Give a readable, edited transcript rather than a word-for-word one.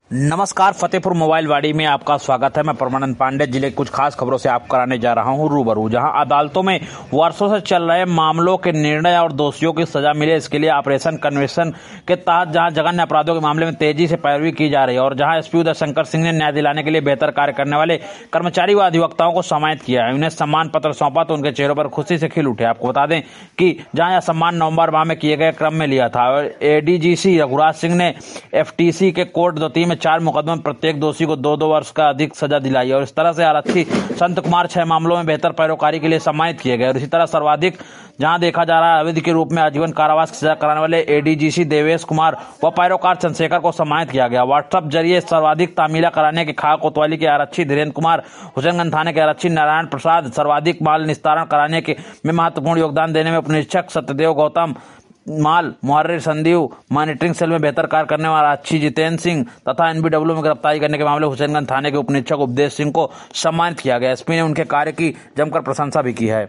नमस्कार, फतेहपुर मोबाइल वाड़ी में आपका स्वागत है। मैं परमानंद पांडे जिले की कुछ खास खबरों से आपको कराने जा रहा हूं रूबरू। जहां अदालतों में वर्षों से चल रहे मामलों के निर्णय और दोषियों की सजा मिले, इसके लिए ऑपरेशन कन्वेंशन के तहत जहां जघन्य अपराधों के मामले में तेजी से पैरवी की जा रही है और जहां एसपी उदय शंकर सिंह ने न्याय दिलाने के लिए बेहतर कार्य करने वाले कर्मचारी व अधिवक्ताओं को सम्मानित किया है, उन्हें सम्मान पत्र सौंपा तो उनके चेहरों पर खुशी से खिल उठे। आपको बता दें कि जहां यह सम्मान नवंबर माह में किए गए क्रम में लिया था और एडीजीसी रघुराज सिंह ने एफटीसी के कोर्ट दौती में 4 मुकदमों प्रत्येक दोषी को 2-2 वर्ष का अधिक सजा दिलाई और इस तरह से आरक्षी संत कुमार 6 मामलों में बेहतर पैरोकारी के लिए सम्मानित किए गए। और इसी तरह सर्वाधिक जहां देखा जा रहा है अवैध के रूप में आजीवन कारावास की सजा कराने वाले एडीजीसी देवेश कुमार व पैरोकार चंद्रशेखर को सम्मानित किया गया। व्हाट्सएप जरिए सर्वाधिक तामीला कराने के खा कोतवाली के आरक्षी धीरेन्द्र कुमार, हुसैनगंज थाने के आरक्षी नारायण प्रसाद, सर्वाधिक माल निस्तारण कराने के में महत्वपूर्ण योगदान देने में उपनिरीक्षक सत्यदेव गौतम, माल मुहर्रिर संदीव, मॉनिटरिंग सेल में बेहतर कार्य करने वाला अच्छी जितेंद्र सिंह तथा एनबीडब्ल्यू में गिरफ्तारी करने के मामले हुसैनगंज थाने के उपनिरीक्षक उपदेश सिंह को सम्मानित किया गया। एसपी ने उनके कार्य की जमकर प्रशंसा भी की है।